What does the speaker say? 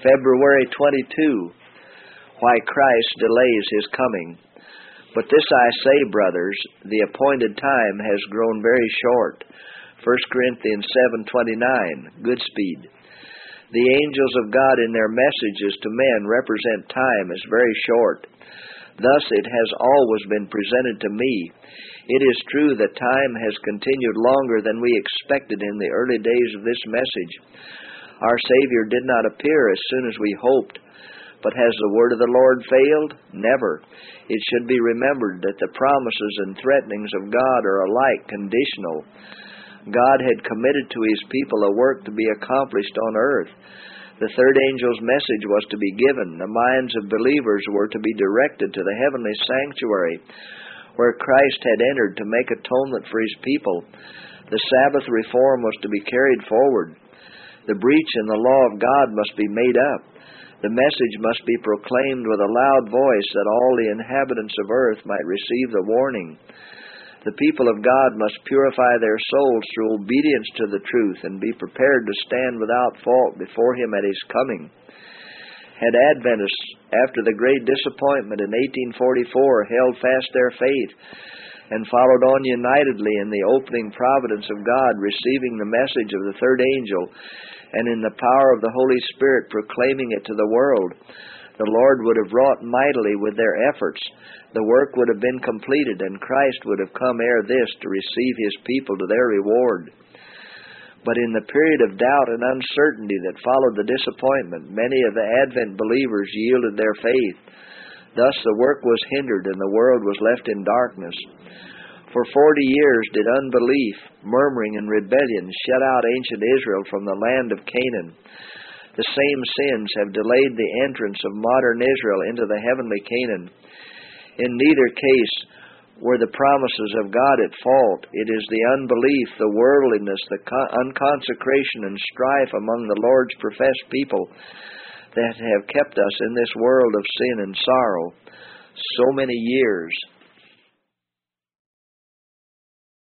February 22, why Christ delays his coming. But this I say, brothers, the appointed time has grown very short. 1 Corinthians 7:29, Goodspeed. The angels of God in their messages to men represent time as very short. Thus it has always been presented to me. It is true that time has continued longer than we expected in the early days of this message. Our Savior did not appear as soon as we hoped. But has the word of the Lord failed? Never. It should be remembered that the promises and threatenings of God are alike conditional. God had committed to his people a work to be accomplished on earth. The third angel's message was to be given. The minds of believers were to be directed to the heavenly sanctuary, where Christ had entered to make atonement for his people. The Sabbath reform was to be carried forward. The breach in the law of God must be made up. The message must be proclaimed with a loud voice that all the inhabitants of earth might receive the warning. The people of God must purify their souls through obedience to the truth and be prepared to stand without fault before him at his coming. Had Adventists, after the great disappointment in 1844, held fast their faith and followed on unitedly in the opening providence of God, receiving the message of the third angel, and in the power of the Holy Spirit proclaiming it to the world, the Lord would have wrought mightily with their efforts. The work would have been completed, and Christ would have come ere this to receive his people to their reward. But in the period of doubt and uncertainty that followed the disappointment, many of the Advent believers yielded their faith. Thus the work was hindered, and the world was left in darkness. For 40 years did unbelief, murmuring, and rebellion shut out ancient Israel from the land of Canaan. The same sins have delayed the entrance of modern Israel into the heavenly Canaan. In neither case were the promises of God at fault. It is the unbelief, the worldliness, the unconsecration and strife among the Lord's professed people that have kept us in this world of sin and sorrow so many years.